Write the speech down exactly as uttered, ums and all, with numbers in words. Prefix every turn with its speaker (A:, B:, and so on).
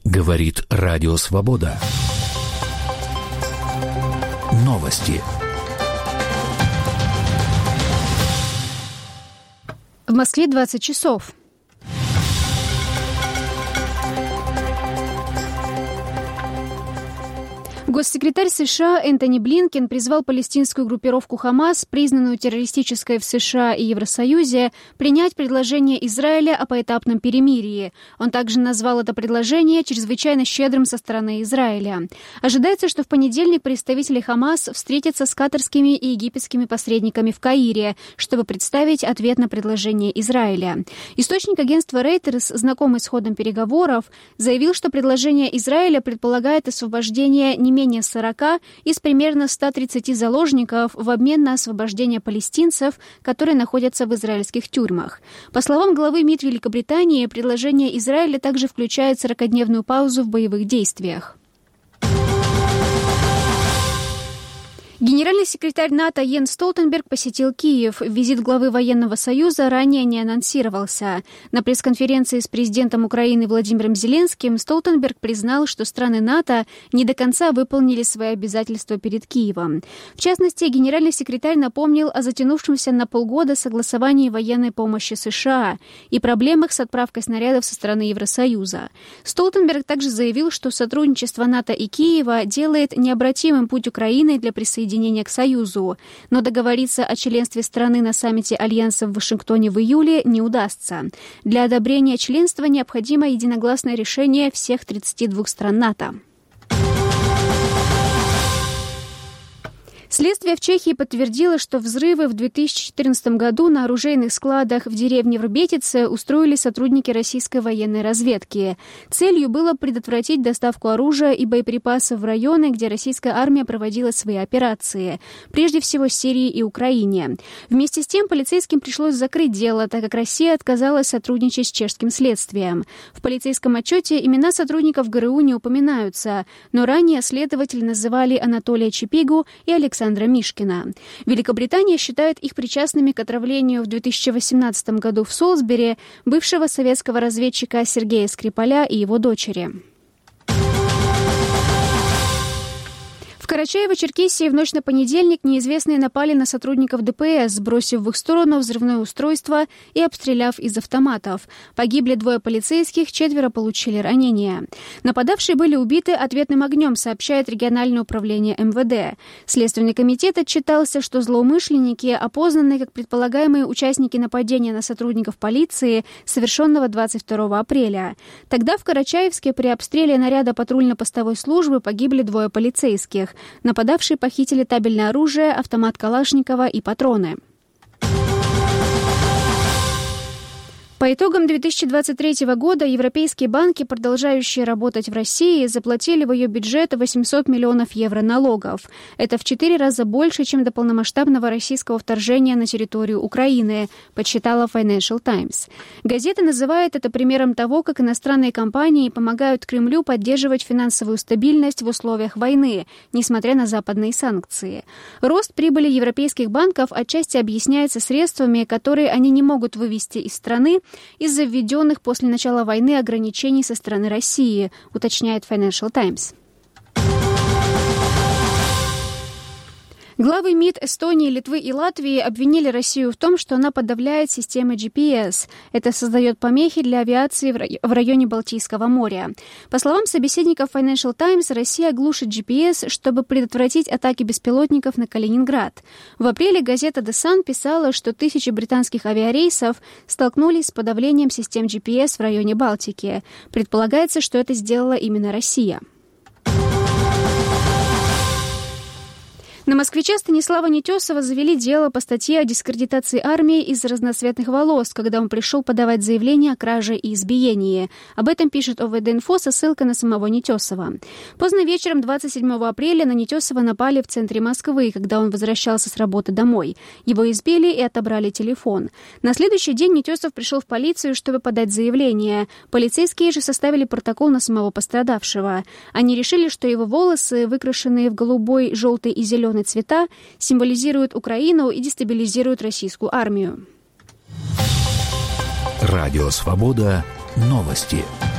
A: Говорит Радио Свобода. Новости.
B: В Москве двадцать часов. Госсекретарь США Энтони Блинкен призвал палестинскую группировку «Хамас», признанную террористической в США и Евросоюзе, принять предложение Израиля о поэтапном перемирии. Он также назвал это предложение чрезвычайно щедрым со стороны Израиля. Ожидается, что в понедельник представители «Хамас» встретятся с катарскими и египетскими посредниками в Каире, чтобы представить ответ на предложение Израиля. Источник агентства Reuters, знакомый с ходом переговоров, заявил, что предложение Израиля предполагает освобождение не менее сорока из примерно ста тридцати заложников в обмен на освобождение палестинцев, которые находятся в израильских тюрьмах. По словам главы МИД Великобритании, предложение Израиля также включает сорокадневную паузу в боевых действиях. Генеральный секретарь НАТО Йенс Столтенберг посетил Киев. Визит главы Военного союза ранее не анонсировался. На пресс-конференции с президентом Украины Владимиром Зеленским Столтенберг признал, что страны НАТО не до конца выполнили свои обязательства перед Киевом. В частности, генеральный секретарь напомнил о затянувшемся на полгода согласовании военной помощи США и проблемах с отправкой снарядов со стороны Евросоюза. Столтенберг также заявил, что сотрудничество НАТО и Киева делает необратимым путь Украины для присоединения к Союзу, но договориться о членстве страны на саммите Альянса в Вашингтоне в июле не удастся. Для одобрения членства необходимо единогласное решение всех тридцати двух стран НАТО. Следствие в Чехии подтвердило, что взрывы в две тысячи четырнадцатом году на оружейных складах в деревне Врубетице устроили сотрудники российской военной разведки. Целью было предотвратить доставку оружия и боеприпасов в районы, где российская армия проводила свои операции, прежде всего Сирии и Украине. Вместе с тем полицейским пришлось закрыть дело, так как Россия отказалась сотрудничать с чешским следствием. В полицейском отчете имена сотрудников ГРУ не упоминаются, но ранее следователи называли Анатолия Чепигу и Александра Александра Мишкина. Великобритания считает их причастными к отравлению в две тысячи восемнадцатом году в Солсбери бывшего советского разведчика Сергея Скрипаля и его дочери. В Карачаево-Черкесии в ночь на понедельник неизвестные напали на сотрудников ДПС, сбросив в их сторону взрывное устройство и обстреляв из автоматов. Погибли двое полицейских, четверо получили ранения. Нападавшие были убиты ответным огнем, сообщает региональное управление эм вэ дэ. Следственный комитет отчитался, что злоумышленники, опознанные как предполагаемые участники нападения на сотрудников полиции, совершенного двадцать второго апреля. Тогда в Карачаевске при обстреле наряда патрульно-постовой службы погибли двое полицейских. Нападавшие похитили табельное оружие, автомат Калашникова и патроны. По итогам две тысячи двадцать третьего года европейские банки, продолжающие работать в России, заплатили в ее бюджет восемьсот миллионов евро налогов. Это в четыре раза больше, чем до полномасштабного российского вторжения на территорию Украины, подсчитала Financial Times. Газета называет это примером того, как иностранные компании помогают Кремлю поддерживать финансовую стабильность в условиях войны, несмотря на западные санкции. Рост прибыли европейских банков отчасти объясняется средствами, которые они не могут вывести из страны, из-за введенных после начала войны ограничений со стороны России, уточняет Financial Times. Главы МИД Эстонии, Литвы и Латвии обвинили Россию в том, что она подавляет системы джи пи эс. Это создает помехи для авиации в районе Балтийского моря. По словам собеседников Financial Times, Россия глушит джи пи эс, чтобы предотвратить атаки беспилотников на Калининград. В апреле газета The Sun писала, что тысячи британских авиарейсов столкнулись с подавлением систем джи пи эс в районе Балтики. Предполагается, что это сделала именно Россия. На москвича Станислава Нетесова завели дело по статье о дискредитации армии из-за разноцветных волос, когда он пришел подавать заявление о краже и избиении. Об этом пишет о вэ дэ-инфо со ссылкой на самого Нетесова. Поздно вечером двадцать седьмого апреля на Нетесова напали в центре Москвы, когда он возвращался с работы домой. Его избили и отобрали телефон. На следующий день Нетесов пришел в полицию, чтобы подать заявление. Полицейские же составили протокол на самого пострадавшего. Они решили, что его волосы, выкрашенные в голубой, желтый и зеленый цвета, символизируют Украину и дестабилизируют российскую армию.
A: Радио Свобода. Новости.